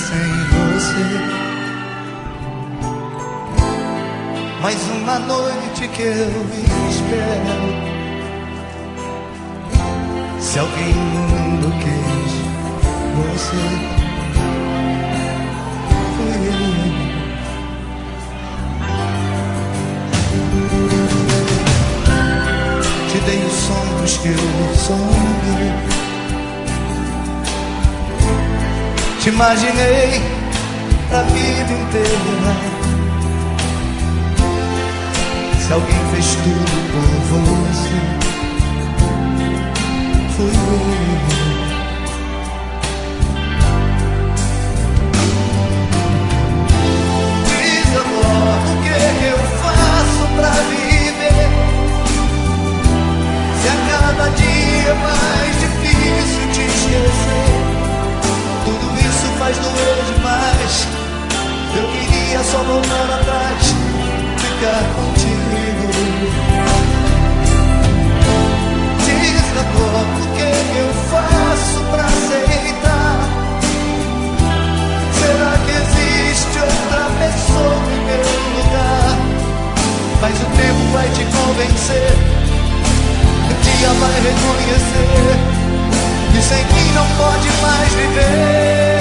sem você. Mais uma noite que eu espero. Se alguém no mundo quis você, fui eu. Te dei os sonhos que eu sonhei. Te imaginei a vida inteira. Se alguém fez tudo por você, fui eu. Diz agora o que eu faço pra viver. Se a cada dia é mais difícil te esquecer, tudo isso faz doer demais. Eu queria só voltar atrás, ficar contigo. Diz agora o que eu faço pra aceitar. Será que existe outra pessoa em meu lugar? Mas o tempo vai te convencer, um dia vai reconhecer que sem mim não pode mais viver.